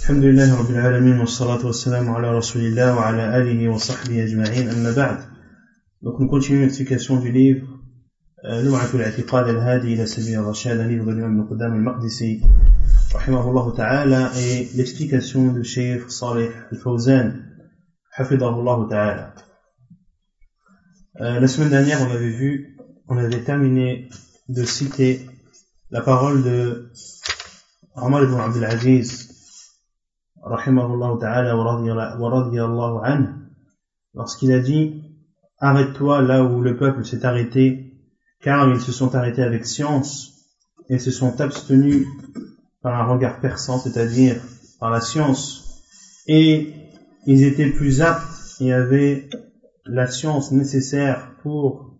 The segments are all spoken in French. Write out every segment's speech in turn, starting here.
Alhamdulillah Rabbil Alamin wa salatu wa salam ala Rasulillah wa ala alihi wa sahbihi ajma'in amma ba'd. Donc nous continuons l'explication du livre Lum'atul I'tiqad al-Hadi ila Sabil al-Rashad, un livre de l'imam Ibn Qudam al-Maqdisi rahimahullah ta'ala, et l'explication de Cheikh Salih al-Fawzan hafidahullah ta'ala. La semaine dernière on avait terminé de citer la parole de Omar ibn Abdul Aziz rahimahullah ta'ala wa radiyallahu anhu, lorsqu'il a dit: arrête-toi là où le peuple s'est arrêté, car ils se sont arrêtés avec science et se sont abstenus par un regard perçant, c'est-à-dire par la science, et ils étaient plus aptes et avaient la science nécessaire pour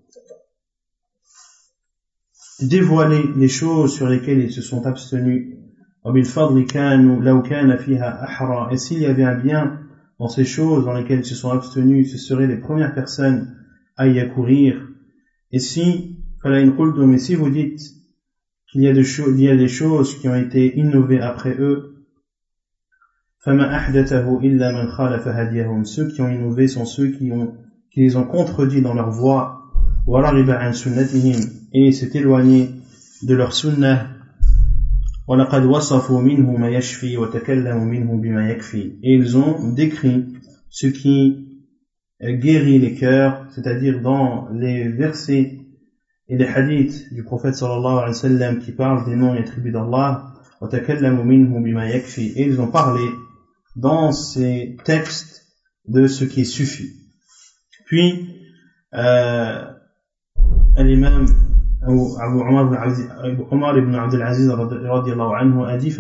dévoiler les choses sur lesquelles ils se sont abstenus. Et s'il y avait un bien dans ces choses dans lesquelles ils se sont abstenus, ce seraient les premières personnes à y accourir. Et si vous dites qu'il y a des choses qui ont été innovées après eux, ceux qui ont innové sont ceux qui les ont contredits dans leur voie, et s'est éloigné de leur sunnah. Et ils ont décrit ce qui guérit les cœurs, c'est-à-dire dans les versets et les hadiths du prophète sallallahu alayhi wa sallam qui parlent des noms et attributs d'Allah, et ils ont parlé dans ces textes de ce qui suffit. Puis l'imam Omar ibn Abdul Aziz radiyallahu anhu a dit: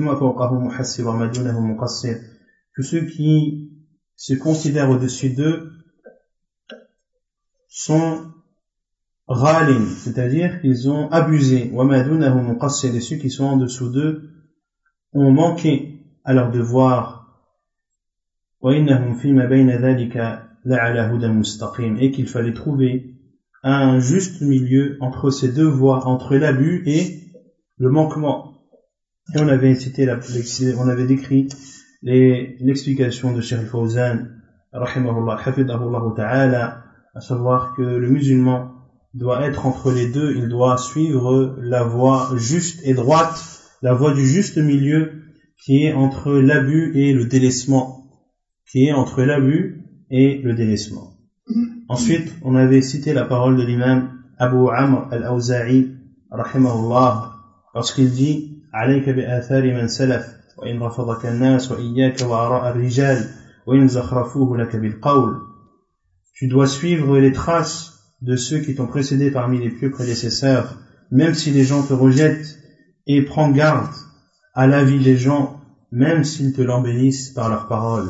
que ceux qui se considèrent au-dessus d'eux sont ghalin, c'est-à-dire qu'ils ont abusé, et ceux qui sont en dessous d'eux ont manqué à leur devoir, et qu'il fallait trouver un juste milieu entre ces deux voies, entre l'abus et le manquement. Et on avait décrit l'explication de Cheikh al-Fawzan rahimahullah hafidahullah ta'ala, à savoir que le musulman doit être entre les deux, il doit suivre la voie juste et droite, la voie du juste milieu qui est entre l'abus et le délaissement, Ensuite, on avait cité la parole de l'imam Abu Amr al-Awza'i rahimahullah, lorsqu'il dit: alayka bi athari man salaf wa in rafadaka an-nas wa iyyaka wa ara' ar-rijal wa in zakhrafuhu laka bil qawl. Tu dois suivre les traces de ceux qui t'ont précédé parmi les pieux prédécesseurs, même si les gens te rejettent, et prends garde à l'avis des gens, même s'ils te l'embellissent par leurs paroles,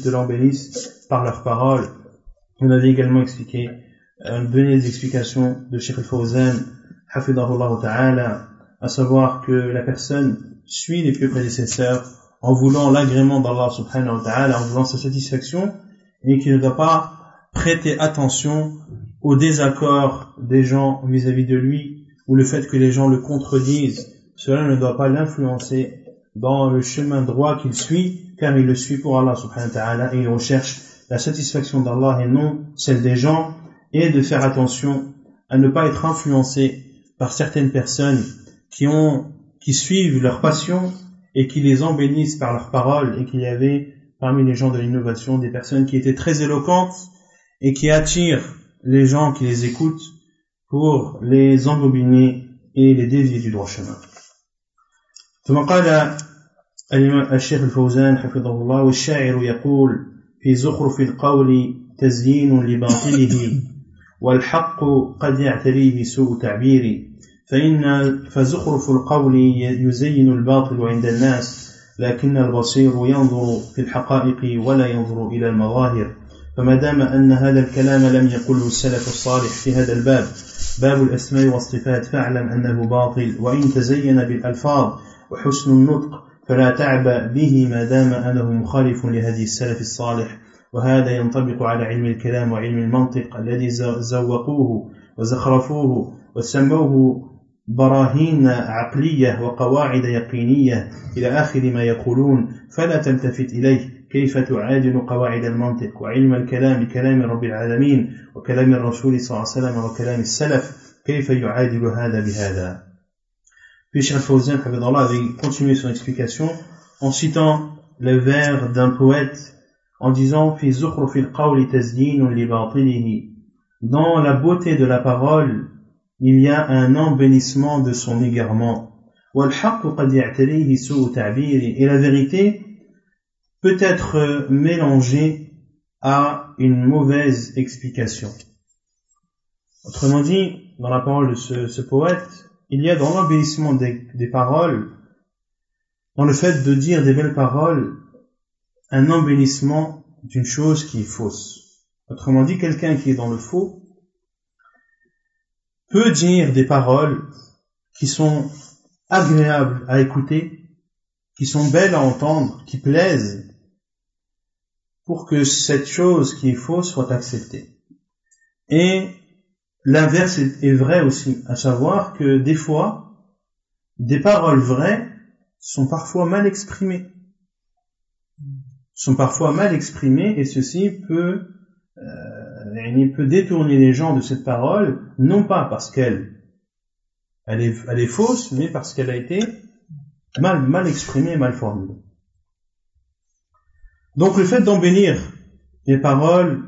On avait également donné des explications de Cheikh al-Fawzan hafidahullah ta'ala, à savoir que la personne suit les pieux prédécesseurs en voulant l'agrément d'Allah subhanahu wa ta'ala, en voulant sa satisfaction, et qu'il ne doit pas prêter attention au désaccord des gens vis-à-vis de lui, ou le fait que les gens le contredisent. Cela ne doit pas l'influencer dans le chemin droit qu'il suit, car il le suit pour Allah subhanahu wa ta'ala, et il recherche la satisfaction d'Allah et non celle des gens, et de faire attention à ne pas être influencé par certaines personnes qui suivent leur passion et qui les embellissent par leurs paroles. Et qu'il y avait parmi les gens de l'innovation des personnes qui étaient très éloquentes et qui attirent les gens qui les écoutent pour les embobiner et les dévier du droit chemin. ثم قال الشيخ الفوزان حفظه الله: والشاعر يقول في زخرف القول تزيين لباطله والحق قد يعتريه سوء تعبير فزخرف القول يزين الباطل عند الناس لكن البصير ينظر في الحقائق ولا ينظر إلى المظاهر فما دام أن هذا الكلام لم يقله السلف الصالح في هذا الباب باب الأسماء والصفات فاعلم أنه باطل وإن تزين بالألفاظ وحسن النطق فلا تعبأ به ما دام أنه مخالف لهدي السلف الصالح وهذا ينطبق على علم الكلام وعلم المنطق الذي زوقوه وزخرفوه وسموه براهين عقلية وقواعد يقينية إلى آخر ما يقولون فلا تلتفت إليه كيف تعادل قواعد المنطق وعلم الكلام كلام رب العالمين وكلام الرسول صلى الله عليه وسلم وكلام السلف كيف يعادل هذا بهذا. Puis Cheikh Al-Fawzan avait continué son explication en citant le vers d'un poète en disant في زخرف القول تزيين لباطله, dans la beauté de la parole il y a un embellissement de son égarement. والحق قد يعتريه سوء تعبير, et la vérité peut être mélangée à une mauvaise explication. Autrement dit, dans la parole de ce poète, il y a dans l'embellissement des paroles, dans le fait de dire des belles paroles, un embellissement d'une chose qui est fausse. Autrement dit, quelqu'un qui est dans le faux peut dire des paroles qui sont agréables à écouter, qui sont belles à entendre, qui plaisent, pour que cette chose qui est fausse soit acceptée. Et l'inverse est vrai aussi, à savoir que des fois, des paroles vraies sont parfois mal exprimées. Et ceci peut détourner les gens de cette parole, non pas parce qu'elle est fausse, mais parce qu'elle a été mal exprimée, mal formulée. Donc le fait d'embellir les paroles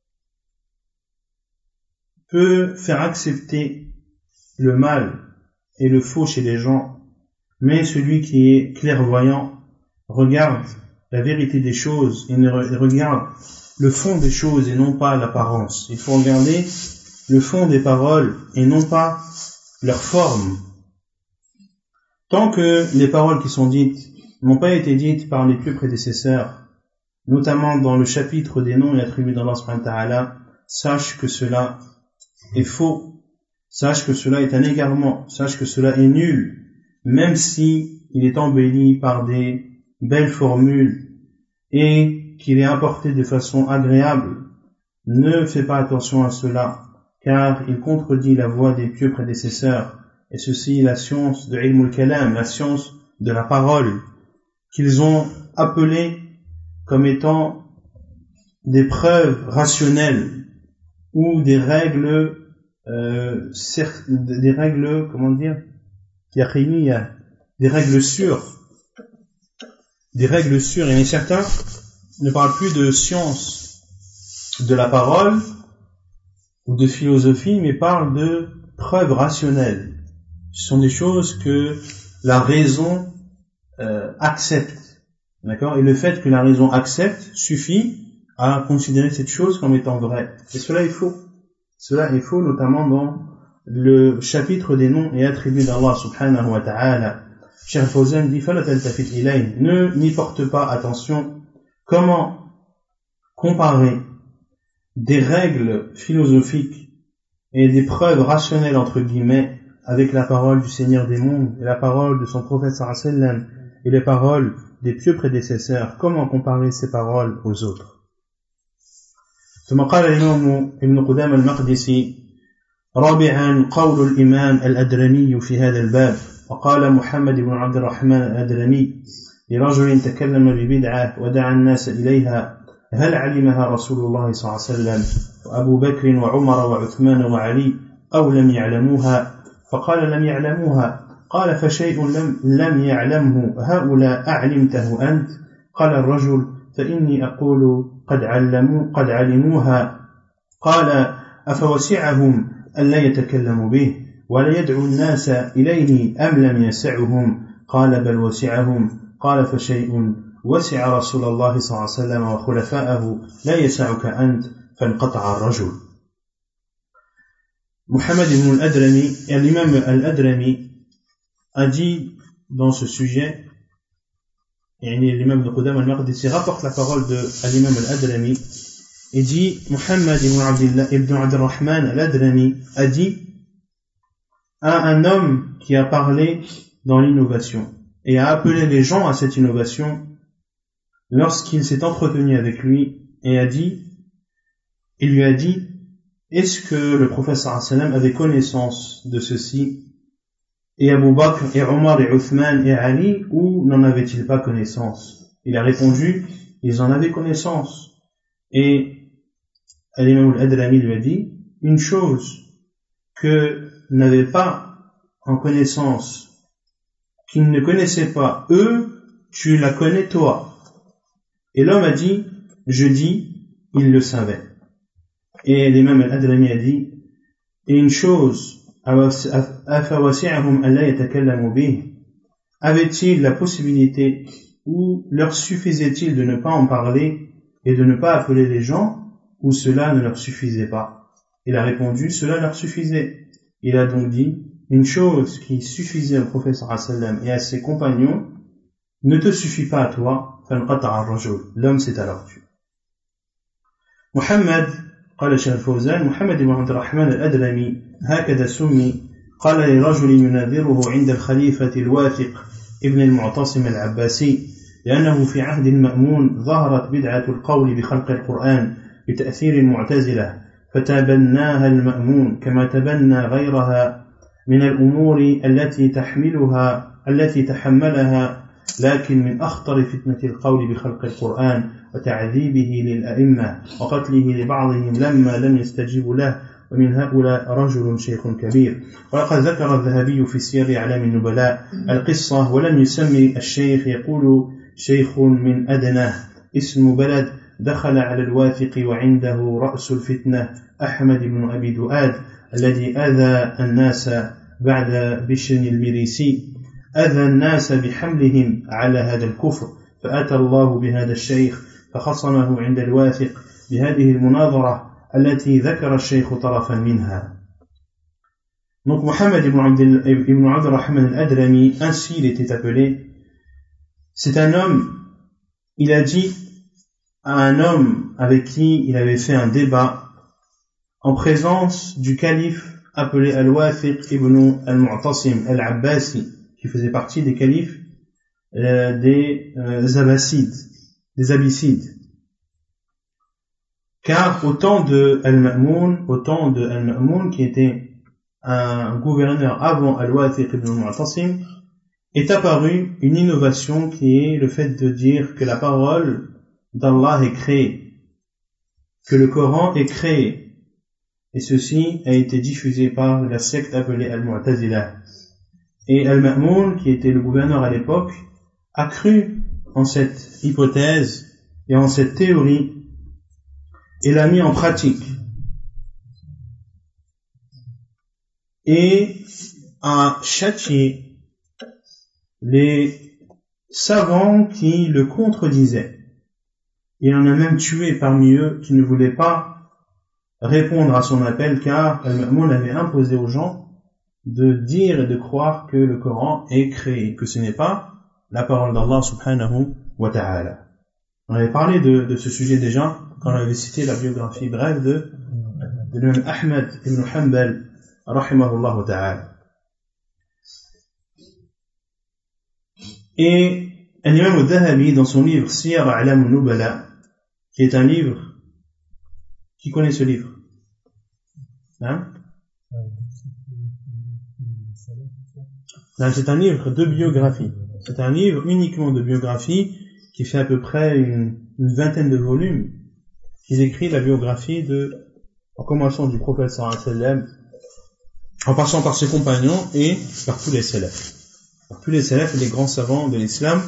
peut faire accepter le mal et le faux chez les gens, mais celui qui est clairvoyant regarde la vérité des choses et regarde le fond des choses et non pas l'apparence. Il faut regarder le fond des paroles et non pas leur forme. Tant que les paroles qui sont dites n'ont pas été dites par les pieux prédécesseurs, notamment dans le chapitre des noms et attributs d'Allah subhanahu wa ta'ala, sache que cela est faux, sache que cela est un égarement, sache que cela est nul, même si il est embelli par des belles formules et qu'il est apporté de façon agréable. Ne fais pas attention à cela, car il contredit la voie des pieux prédécesseurs, et ceci la science de ilm al-kalam, la science de la parole, qu'ils ont appelée comme étant des preuves rationnelles ou des règles yaqiniya, des règles sûres, et certains ne parlent plus de science de la parole ou de philosophie, mais parlent de preuves rationnelles. Ce sont des choses que la raison accepte. D'accord? Et le fait que la raison accepte suffit à considérer cette chose comme étant vraie. Et cela est faux. Cela est faux, notamment dans le chapitre des noms et attributs d'Allah subhanahu wa ta'ala. Cheikh Al-Fawzan dit, ne n'y porte pas attention. Comment comparer des règles philosophiques et des preuves rationnelles entre guillemets avec la parole du Seigneur des mondes et la parole de son prophète sallallahu alayhi wa sallam et les paroles des pieux prédécesseurs? Comment comparer ces paroles aux autres? ثم قال الإمام ابن قدامة المقدسي رابعا قول الإمام الأدرمي في هذا الباب. وقال محمد بن عبد الرحمن الأدرمي لرجل تكلم ببدعة ودعا الناس إليها: هل علمها رسول الله صلى الله عليه وسلم وأبو بكر وعمر وعثمان وعلي أو لم يعلموها؟ فقال: لم يعلموها. قال: فشيء لم يعلمه هؤلاء أعلمته أنت؟ قال الرجل: فإني أقول قد علموها. قال: أفوسعهم أن لا يتكلموا به ولا يدعو الناس إليه أم لم يسعهم؟ قال: بل وسعهم. قال: فشيء وسع رسول الله صلى الله عليه وسلم وخلفاءه لا يسعك أنت. فانقطع الرجل. Muhammad ibn al-Adrami, et l'imam al-Adrami a dit dans ce sujet, et l'imam de Qudam al-Maqdisi rapporte la parole de l'imam al-Adrami et dit: Muhammad ibn Abdurrahman al-Adrami a dit à un homme qui a parlé dans l'innovation et a appelé les gens à cette innovation lorsqu'il s'est entretenu avec lui et il lui a dit: est-ce que le prophète sallallahu alayhi wa sallam avait connaissance de ceci et Abu Bakr et Omar et Uthman et Ali, ou n'en avaient-ils pas connaissance? Il a répondu, ils en avaient connaissance. Et l'imam al-Adrami lui a dit, une chose que n'avaient pas en connaissance, qu'ils ne connaissaient pas eux, tu la connais toi. Et l'homme a dit, je dis, il le savait. Et l'imam al-Adrami a dit, et une chose, avait-il la possibilité ou leur suffisait-il de ne pas en parler et de ne pas appeler les gens, ou cela ne leur suffisait pas? Il a répondu, cela leur suffisait. Il a donc dit, une chose qui suffisait au prophète sallam et à ses compagnons ne te suffit pas à toi, l'homme s'est alors tué. Muhammad, قال الشيخ الفوزان محمد بن عبد الرحمن الأدرمي هكذا سمي قال لرجل يناظره عند الخليفة الواثق ابن المعتصم العباسي لأنه في عهد المأمون ظهرت بدعة القول بخلق القرآن بتأثير المعتزلة فتبناها المأمون كما تبنى غيرها من الأمور التي تحملها لكن من أخطر فتنة القول بخلق القرآن وتعذيبه للأئمة وقتله لبعضهم لما لم يستجيبوا له ومن هؤلاء رجل شيخ كبير. ولقد ذكر الذهبي في سير أعلام النبلاء القصة ولم يسمي الشيخ يقول شيخ من أدناه اسم بلد دخل على الواثق وعنده رأس الفتنة أحمد بن أبي دؤاد الذي أذى الناس بعد بشر المريسي أذى الناس بحملهم على هذا الكفر فأتى الله بهذا الشيخ فخصمه عند الواثق بهذه المناظرة التي ذكر الشيخ طرفا منها. Donc Mohammed ibn Abd al-Rahman al-Adrami, ainsi il était appelé, c'est un homme, il a dit à un homme avec qui il avait fait un débat en présence du calife appelé Al-Wathiq ibn al-Mu'tasim al-Abbasi, qui faisait partie des califes des Abbassides. Car au temps de Al-Ma'moun, qui était un gouverneur avant Al-Wathiq ibn al-Mu'tasim, est apparue une innovation qui est le fait de dire que la parole d'Allah est créée, que le Coran est créé, et ceci a été diffusé par la secte appelée Al-Mu'tazila. Et Al-Ma'moun, qui était le gouverneur à l'époque, a cru en cette hypothèse et en cette théorie et l'a mis en pratique. Et a châtié les savants qui le contredisaient. Il en a même tué parmi eux qui ne voulaient pas répondre à son appel, car Al-Ma'moun avait imposé aux gens de dire et de croire que le Coran est créé, que ce n'est pas la parole d'Allah subhanahu wa ta'ala. On avait parlé de ce sujet déjà quand on avait cité la biographie brève de l'imam Ahmad ibn Hanbal rahimahullah wa ta'ala. Et l'imam al-Dhahabi dans son livre Siyar A'lam al-Nubala, qui est un livre, qui connaît ce livre? Hein? C'est un livre de biographie. C'est un livre uniquement de biographie qui fait à peu près une vingtaine de volumes, qui décrit la biographie en commençant du prophète sallallahu alayhi wa sallam, en passant par ses compagnons et par tous les salafs. Par tous les salafs et les grands savants de l'islam,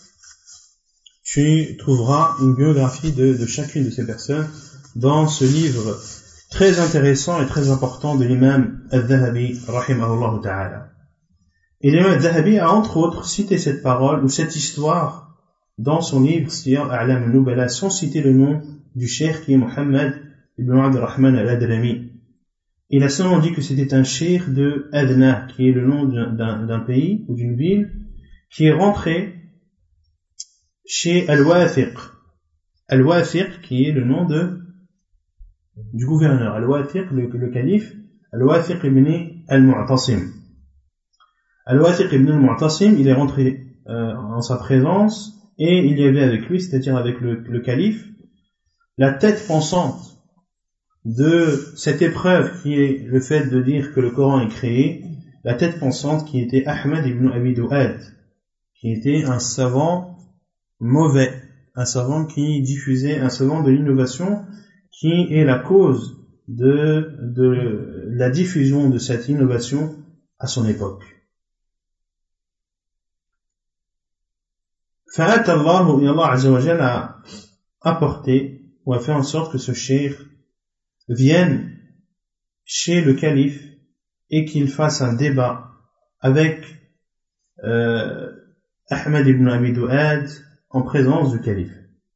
tu trouveras une biographie de chacune de ces personnes dans ce livre très intéressant et très important de l'imam al-Dhahabi rahimahullah ta'ala. Et l'imam al-Dhahabi a entre autres cité cette parole ou cette histoire dans son livre Siyar A'lam al-Nubala sans citer le nom du cheikh qui est Mohammed ibn Abd al-Rahman al-Adrami. Il a seulement dit que c'était un cheikh de Adna, qui est le nom d'un pays ou d'une ville, qui est rentré chez Al-Wathiq. Al-Wathiq qui est le nom du gouverneur. Al-Wathiq, le calife, Al-Wathiq ibn al-Mu'tasim. Al-Wathiq ibn al-Mu'tasim, il est rentré en sa présence et il y avait avec lui, c'est-à-dire avec le calife, la tête pensante de cette épreuve qui est le fait de dire que le Coran est créé la tête pensante qui était Ahmad ibn Abi Du'ad, qui était un savant mauvais, un savant qui diffusait, un savant de l'innovation qui est la cause de la diffusion de cette innovation à son époque. Fa'ata Allah, et Allah Azza wa Jalla a apporté ou a fait en sorte que ce cheikh vienne chez le calife et qu'il fasse un débat avec Ahmad ibn Abi Du'ad en présence du calife.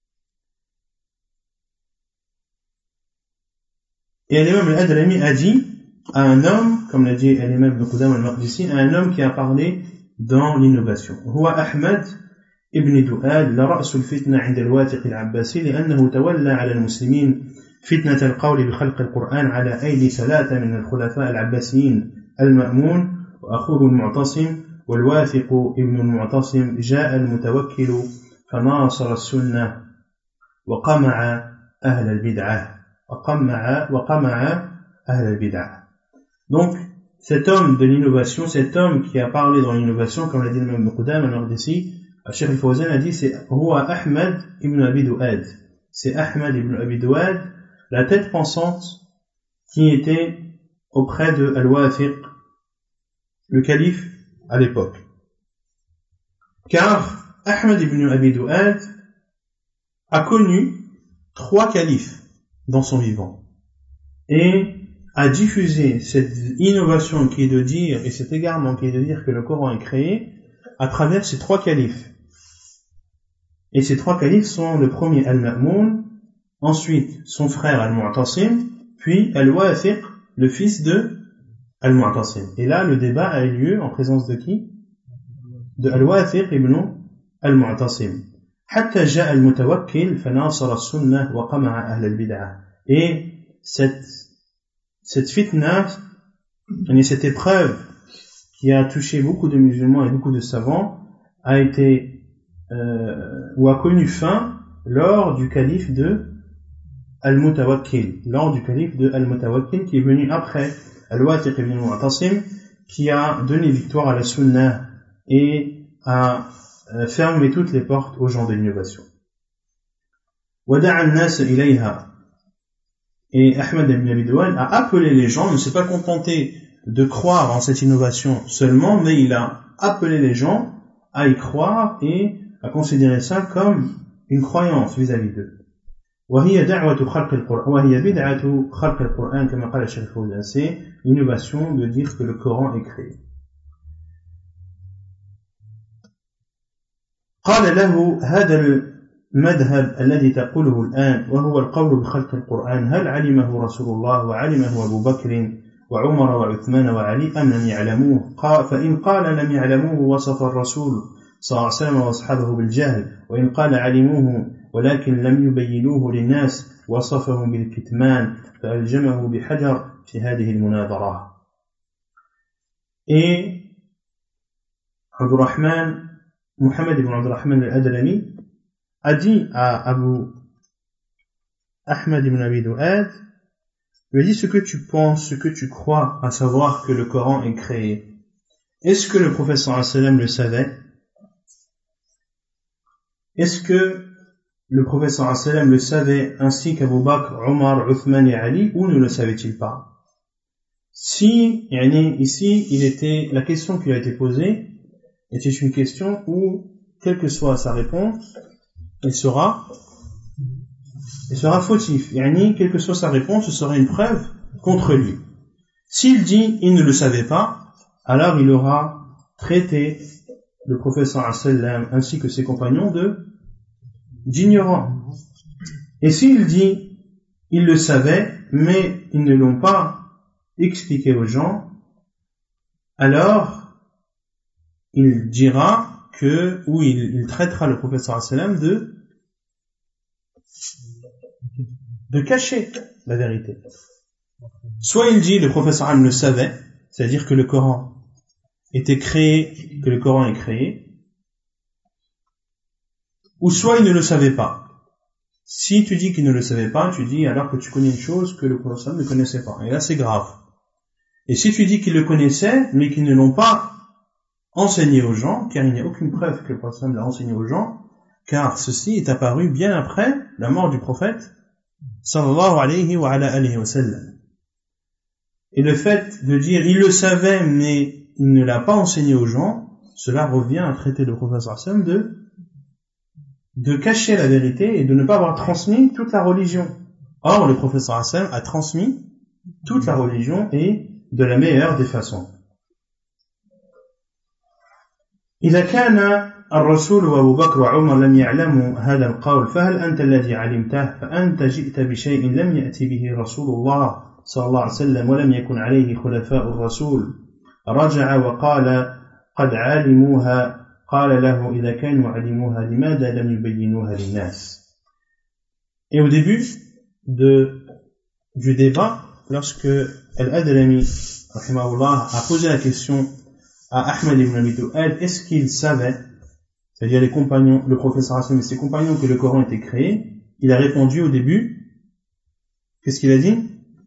Et l'imam al-Adrami a dit à un homme, comme l'a dit l'imam ibn Qudama al-Maqdisi, à un homme qui a parlé dans l'innovation. Huwa Ahmad ibn Du'ad la ra'su al-fitna 'inda al-Wathiq al-Abbasi لأنه تولى على المسلمين فتنة القول بخلق القرآن على أيدي ثلاثة من الخلفاء العباسيين المأمون وأخوه المعتصم والواثق ابن المعتصم جاء المتوكل فناصر السنة وقمع أهل البدعة وقمع أهل البدعة. Donc cet homme de l'innovation, cet homme qui a parlé dans l'innovation, comme l'a dit le même Qudama al-Maqdisi, Cheikh al-Fawzan a dit c'est Huwa Ahmad ibn Abi Du'ad, c'est Ahmad ibn Abi Du'ad, la tête pensante qui était auprès de Al-Wathiq, le calife à l'époque. Car Ahmad ibn Abi Du'ad a connu 3 califes dans son vivant et a diffusé cette innovation qui est de dire, et cet égarement qui est de dire que le Coran est créé à travers ces 3 califes. Et ces 3 califes sont le premier Al-Ma'moun, ensuite son frère Al-Mu'tasim, puis Al-Wathiq, le fils de Al-Mu'tasim. Et là, le débat a eu lieu en présence de qui? De Al-Wathiq ibn Al-Mu'tasim. حتى جاء المتوكل فناصر السنة وقمع أهل البدعة. Et cette fitna, cette épreuve qui a touché beaucoup de musulmans et beaucoup de savants, a été ou a connu fin lors du calife de Al-Mutawakkil, lors du calife de Al-Mutawakkil qui est venu après Al-Wathiq ibn Mu'tasim, qui a donné victoire à la Sunna et a fermé toutes les portes aux gens de l'innovation. Wada'a an-nas ilayha. Et Ahmad ibn Abi Du'ad a appelé les gens, il ne s'est pas contenté de croire en cette innovation seulement, mais il a appelé les gens à y croire et à considérer ça comme une croyance vis-à-vis d'eux. وهي دعوة خلق القرآن وهي بدعة خلق القرآن كما قال الشيخ الفوزان. C'est l'innovation de dire que le Coran est créé. قال له هذا المذهب الذي تقوله الآن وهو القول بخلق القرآن هل علمه رسول الله وعلمه أبو بكر وعمر وعثمان وعلي أم لم يعلموه؟ فإن قال لم يعلموه وصف الرسول صلى الله عليه وسلم وأصحابه بالجهل، وإن قال علموه ولكن لم يبينوه للناس وصفهم بالكتمان فألجمه بحجر في هذه المناظرة. Et Abdurrahman, Muhammad ibn Abdurrahman al-Adrami a dit à Abu Ahmad ibn Abi Du'ad, lui a dit ce que tu penses, ce que tu crois, à savoir que le Coran est créé. Est-ce que le prophète sallallahu alayhi wa sallam le savait? Est-ce que le prophète sallallahu alayhi wa sallam le savait ainsi qu'Abu Bakr, Omar, Uthman et Ali, ou ne le savait-il pas? Si, ici, la question qui a été posée était une question où, quelle que soit sa réponse, il sera fautif. Quelle que soit sa réponse, ce sera une preuve contre lui. S'il dit, il ne le savait pas, alors il aura traité le prophète sallallahu alayhi wa sallam ainsi que ses compagnons d'ignorants. Et s'il dit, il le savait, mais ils ne l'ont pas expliqué aux gens, alors il dira que, ou il traitera le prophète sallallahu alayhi wa sallam de cacher la vérité. Soit il dit le prophète sallallahu alayhi wa sallam le savait, c'est-à-dire que le Coran était créé, que le Coran est créé, ou soit il ne le savait pas. Si tu dis qu'il ne le savait pas, tu dis alors que tu connais une chose que le prophète sallallahu alayhi wa sallam ne connaissait pas. Et là c'est grave. Et si tu dis qu'ils le connaissaient, mais qu'ils ne l'ont pas enseigné aux gens, car il n'y a aucune preuve que le prophète l'a enseigné aux gens, car ceci est apparu bien après la mort du prophète, sallallahu alayhi wa sallam. Et le fait de dire il le savait, mais il ne l'a pas enseigné aux gens, cela revient à traiter le prophète sallallahu alayhi wa sallam de cacher la vérité et de ne pas avoir transmis toute la religion. Or, le prophète sallallahu alayhi wa sallam a transmis toute la religion et de la meilleure des façons. إذا كان الرسول وأبو بكر وعمر لم يعلموا هذا القول فهل أنت الذي علمته فأنت جئت بشيء لم يأتي به رسول الله صلى الله عليه وسلم ولم يكن عليه خلفاء الرسول رجع وقال قد علموها قال له إذا كانوا علموها لماذا لم يبينوها للناس. Et au début du débat, lorsque Al-Adlami rahimahullah a posé la question à Ahmed ibn Abi Du'ad, est-ce qu'il savait, c'est-à-dire les compagnons, le professeur Hassan et ses compagnons, que le Coran était créé, il a répondu au début, qu'est-ce qu'il a dit?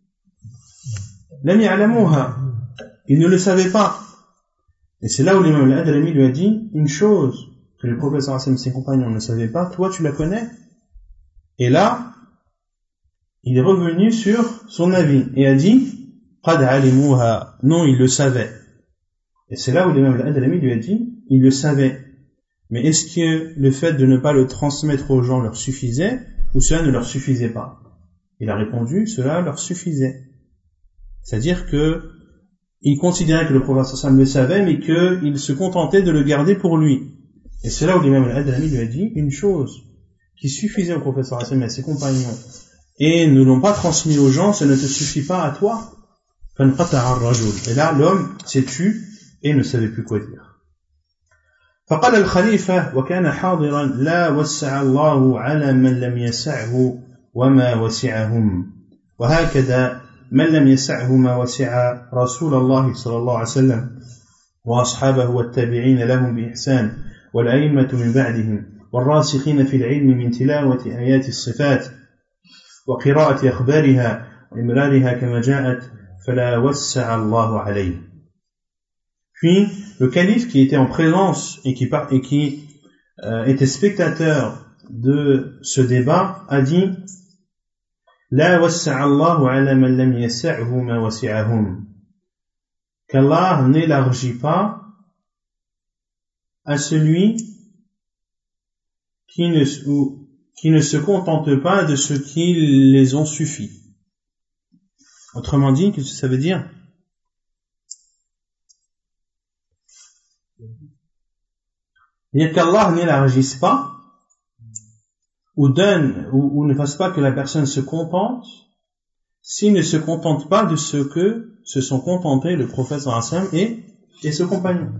Lam ya'lamuha, il ne le savait pas. Et c'est là où l'imam Al-Adlami lui a dit, une chose que le professeur Hassan et ses compagnons ne savaient pas, toi tu la connais. Et là, il est revenu sur son avis et a dit, qad alimuha, non, il le savait. Et c'est là où l'imam Al-Adlami lui a dit, il le savait. Mais est-ce que le fait de ne pas le transmettre aux gens leur suffisait, ou cela ne leur suffisait pas? Il a répondu, cela leur suffisait. C'est-à-dire que il considérait que le prophète sallallahu alayhi wa sallam le savait, mais qu'il se contentait de le garder pour lui. Et c'est là où l'imam Al-Adlami lui a dit, une chose qui suffisait au prophète sallallahu alayhi wa sallam et à ses compagnons, et ne l'ont pas transmis aux gens, ça ne te suffit pas à toi. Et là, l'homme s'est tu et ne savait plus quoi dire. فقال الخليفة وكان حاضرا لا وسع الله على من لم يسعه وما وسعهم وهكذا من لم يسعه ما وسع رسول الله صلى الله عليه وسلم وأصحابه والتابعين لهم بإحسان والأئمة من بعدهم والراسخين في العلم من تلاوة آيات الصفات وقراءة أخبارها وإمرارها كما جاءت فلا وسع الله عليه. Puis, le calife qui était en présence et qui était spectateur de ce débat a dit La wassa'a Allahu ala man lam yasa'hu ma wasi'ahum. Qu'Allah n'élargit pas à celui qui ne se contente pas de ce qui les ont suffi. Autrement dit, qu'est-ce que ça veut dire? C'est-à-dire qu'Allah n'élargisse pas ou donne ou ne fasse pas que la personne se contente s'il ne se contente pas de ce que se sont contentés le prophète sallallahu alayhi wa sallam et ses compagnons.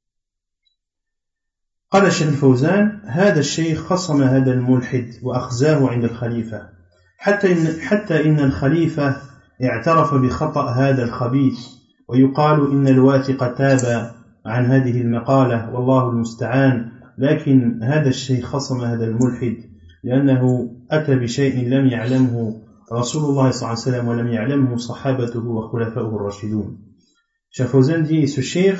قال الشيخ الفوزان هذا الشيخ خصم هذا الملحد وأخزاه عند الخليفة حتى إن الخليفة اعترف بخطأ هذا الخبيث ويقال إن الواثق تاب عن هذه المقالة والله المستعان لكن هذا الشيخ خصم هذا الملحد لأنه أتى بشيء لم يعلمه رسول الله صلى الله عليه وسلم ولم يعلمه صحابته وخلفاؤه الراشدون. Cheikh Fawzan dit, ce cheikh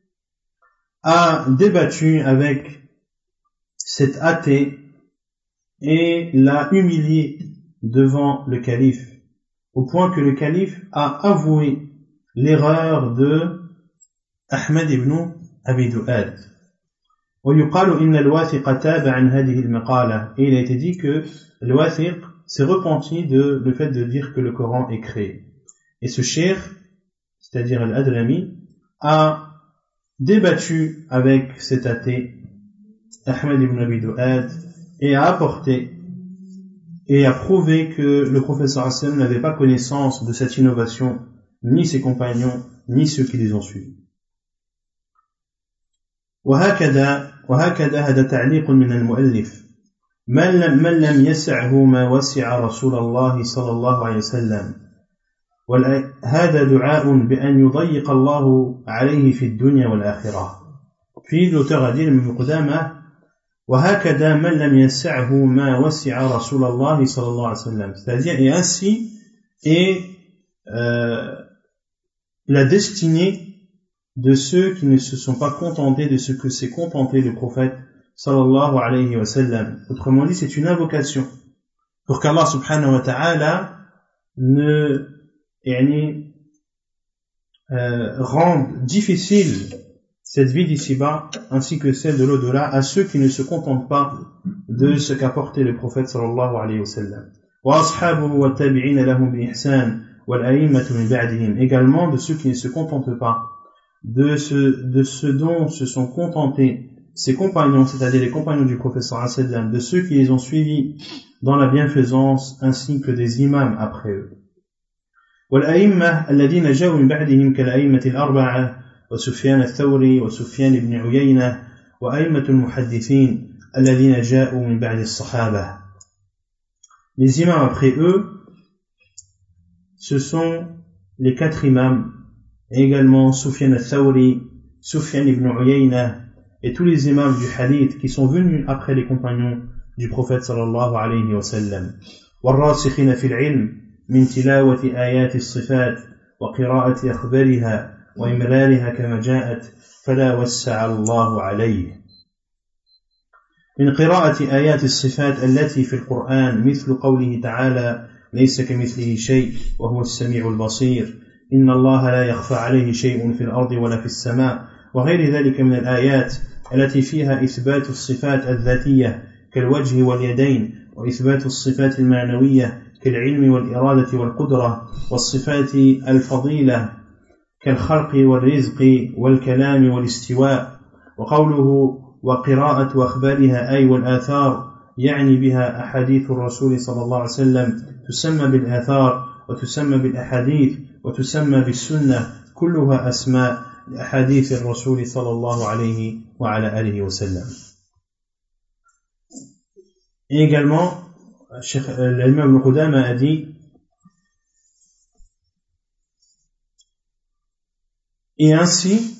a débattu avec cet athée et l'a humilié devant le calife au point que le calife a avoué l'erreur de Ahmed ibn Abi Du'ad. ويقال إن الواثق تاب عن هذه المقالة. Et il a été dit que le wathiq s'est repenti de le fait de dire que le Coran est créé. Et ce cheikh, c'est-à-dire Al-Adlami, a débattu avec cet athée, Ahmed ibn Abi Du'ad, et a apporté et a prouvé que le professeur Hassan n'avait pas connaissance de cette innovation, ni ses compagnons, ni ceux qui les ont suivis. وهكذا هذا تعليق من المؤلف من لم يسعه ما وسع رسول الله صلى الله عليه وسلم وهذا دعاء بأن يضيق الله عليه في الدنيا والآخرة. Puis l'auteur a dit Ibn Qudamah وهكذا من لم يسعه ما وسع رسول الله صلى الله عليه وسلم, c'est-à-dire et ainsi et la destinée de ceux qui ne se sont pas contentés de ce que s'est contenté le prophète sallallahu alayhi wa sallam. Autrement dit, c'est une invocation pour qu'Allah subhanahu wa ta'ala ne rende difficile cette vie d'ici-bas ainsi que celle de l'au-delà à ceux qui ne se contentent pas de ce qu'a porté le prophète sallallahu alayhi wa sallam. Wa ashabuhu wa tabi'ina lahum bi ihsan wal a'immatu min ba'dihim, également de ceux qui ne se contentent pas de ce dont se sont contentés ses compagnons, c'est-à-dire les compagnons du prophète sallallahu alayhi wa sallam, de ceux qui les ont suivis dans la bienfaisance ainsi que des imams après eux. والأئمة الذين جاءوا من بعدهم كالأئمة الأربعة وسفيان الثوري وسفيان بن عيينة وأئمة المحدثين الذين جاءوا من بعد الصحابة. Les imams après eux, ce sont les 4 imams, et également Sufyan al-Thawri, Sufyan ibn Uyayna, et tous les imams du hadith qui sont venus après les compagnons du prophète sallallahu alayhi wa sallam. والراسخين في العلم من تلاوة آيات الصفات وقراءة أخبارها وإمرارها كما جاءت فلا وسع الله عليه. من قراءة آيات الصفات التي في القرآن مثل قوله تعالى ليس كمثله شيء وهو السميع البصير إن الله لا يخفى عليه شيء في الأرض ولا في السماء وغير ذلك من الآيات التي فيها إثبات الصفات الذاتية كالوجه واليدين وإثبات الصفات المعنوية كالعلم والإرادة والقدرة والصفات الفضيلة كالخلق والرزق والكلام والاستواء. وقوله وقراءة أخبارها أي والآثار يعني بها أحاديث الرسول صلى الله عليه وسلم تسمى بالآثار وتسمى بالأحاديث وتسمى بالسنة كلها أسماء لأحاديث الرسول صلى الله عليه وعلى آله وسلم. Et également, l'imam Ibn Qudama a dit et ainsi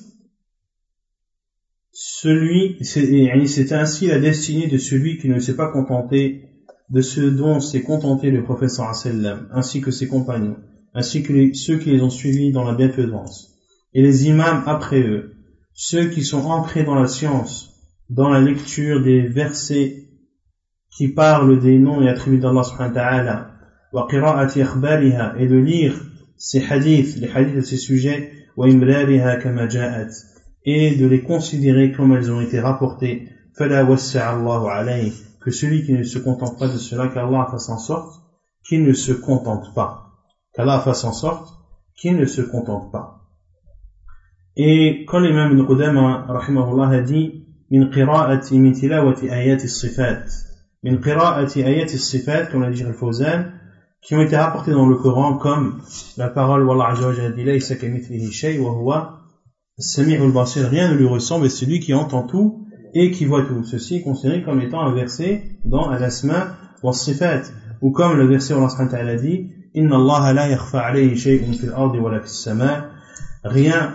c'était ainsi la destinée de celui qui ne s'est pas contenté de ce dont s'est contenté le prophète sallallahu alayhi wa sallam, ainsi que ses compagnons, ainsi que ceux qui les ont suivis dans la bienfaisance, et les imams après eux, ceux qui sont ancrés dans la science, dans la lecture des versets qui parlent des noms et attributs d'Allah subhanahu wa ta'ala, wa qira'ati akhbariha, et de lire ces hadiths, les hadiths de ces sujets, wa imrariha kama ja'at, et de les considérer comme elles ont été rapportées, fala wassa'a Allahu alayhi, que celui qui ne se contente pas de cela, qu'Allah fasse en sorte qu'il ne se contente pas, qu'Allah fasse en sorte qu'il ne se contente pas. Et quand l'imam Ibn Qudama rahimahullah a dit min qira'ati min tilawati ayati as-sifat, min qira'ati ayati as-sifat, comme l'a dit Al-Fawzan, qui ont été rapportés dans le Coran comme la parole wallah azza wa jalla dit laysa kamithlihi shay wa huwa as-sami'u al-basir, rien ne lui ressemble et c'est lui qui entend tout et qui voit tout. Ceci est considéré comme étant un verset dans Al-Asma wa as-Sifat, ou comme le verset où Allah subhanahu wa ta'ala dit inna Allah la yakhfa alayhi shay'un fil ardi wa la fis sama', rien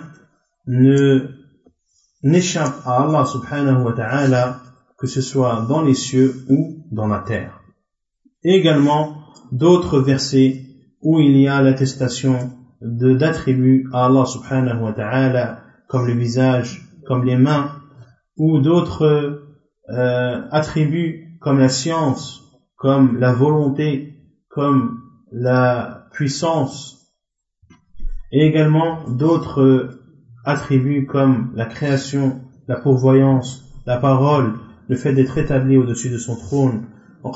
n'échappe à Allah subhanahu wa ta'ala, que ce soit dans les cieux ou dans la terre. Et également d'autres versets où il y a l'attestation d'attributs à Allah subhanahu wa ta'ala, comme le visage, comme les mains, ou d'autres attributs comme la science, comme la volonté, comme la puissance, et également d'autres attributs comme la création, la pourvoyance, la parole, le fait d'être établi au-dessus de son trône,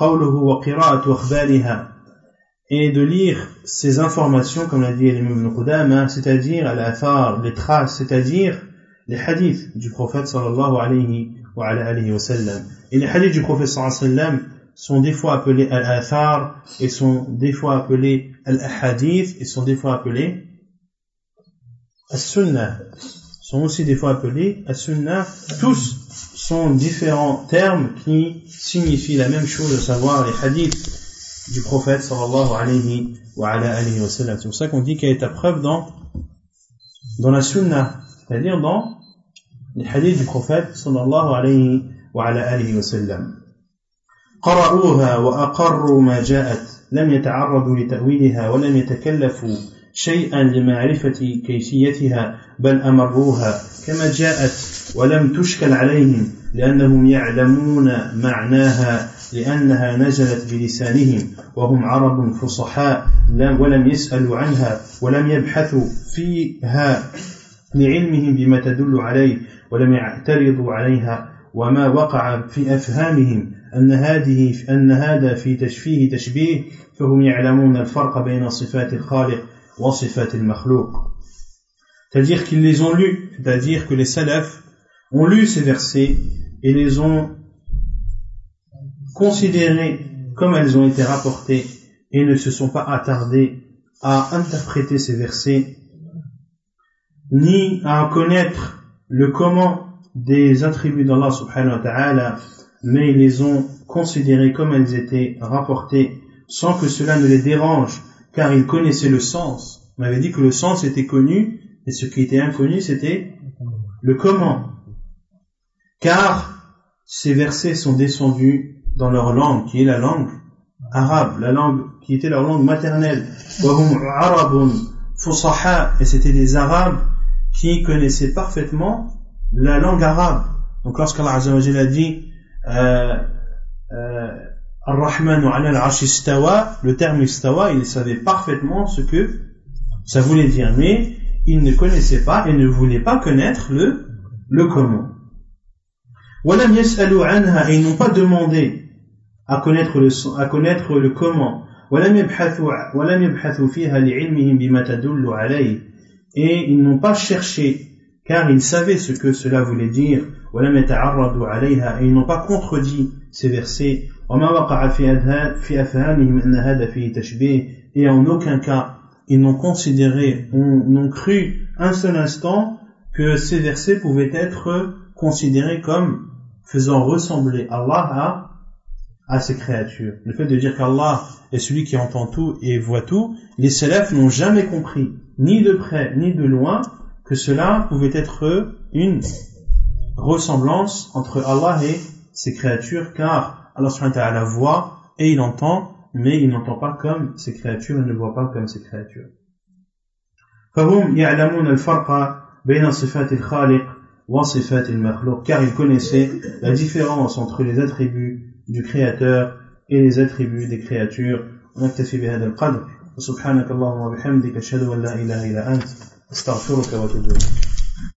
et de lire ces informations, comme l'a dit l'imam Ibn Qudama, c'est-à-dire al-athar, les traces, c'est-à-dire les hadiths du prophète sallallahu alayhi wa sallam. Et les hadiths du prophète sallallahu alayhi wa sallam sont des fois appelés al-athar, et sont des fois appelés al-ahadith, et sont des fois appelés as-sunnah, sont aussi des fois appelés as-sunnah. Tous sont différents termes qui signifient la même chose, à savoir les hadiths du prophète sallallahu alayhi wa sallam. C'est pour ça qu'on dit qu'il y a ta preuve dans la sunnah, c'est-à-dire dans les hadiths du prophète sallallahu alayhi wa sallam. قرأوها وأقروا ما جاءت لم يتعرضوا لتأويلها ولم يتكلفوا شيئا لمعرفة كيفيتها بل أمروها كما جاءت ولم تشكل عليهم لأنهم يعلمون معناها لأنها نزلت بلسانهم وهم عرب فصحاء ولم يسألوا عنها ولم يبحثوا فيها لعلمهم بما تدل عليه ولم يعترضوا عليها وما وقع في أفهامهم أن هذا في تشفيه تشبيه فهم يعلمون الفرق بين صفات الخالق وصفات المخلوق. C'est-à-dire qu'ils les ont lus, c'est-à-dire que les salafs ont lu ces versets et les ont considérés comme elles ont été rapportées et ne se sont pas attardés à interpréter ces versets ni à connaître le comment des attributs d'Allah subhanahu wa ta'ala, mais ils les ont considérés comme elles étaient rapportées sans que cela ne les dérange car ils connaissaient le sens. On avait dit que le sens était connu et ce qui était inconnu c'était le comment, car ces versets sont descendus dans leur langue qui est la langue arabe, la langue qui était leur langue maternelle. Et c'était des arabes qui connaissaient parfaitement la langue arabe. Donc lorsqu'Allah Azza wa Jalla a dit Ar-Rahmanu ala al-Arsh istawa, le terme istawa, ils savaient parfaitement ce que ça voulait dire, mais ils ne connaissaient pas et ne voulaient pas connaître le comment. Walam yas'alu anha, et ils n'ont pas demandé à connaître le comment. Walam yabhathu fiha li'ilmihim bima tadullu alayhi, et ils n'ont pas cherché car ils savaient ce que cela voulait dire. Walam yata'arradu alayha, et ils n'ont pas contredit ces versets. Wama waqa'a fi afhamihim anna hadha fi tashbih, et en aucun cas ils n'ont considéré, n'ont cru un seul instant que ces versets pouvaient être considérés comme faisant ressembler Allah à ses créatures. Le fait de dire qu'Allah est celui qui entend tout et voit tout, les salafs n'ont jamais compris, ni de près ni de loin, que cela pouvait être une ressemblance entre Allah et ses créatures, car Allah subhanahu wa ta'ala voit et il entend, mais il n'entend pas comme ses créatures, il ne voit pas comme ses créatures. فهم يعلمون الفرق بين صفات الخالق وصفات المخلوق, car ils connaissaient la différence entre les attributs du créateur et les attributs des créatures. ونكتفي بهذا القدر وسبحانك اللهم وبحمدك أشهد أن لا إله إلا أنت أستغفرك وأتوب إليك.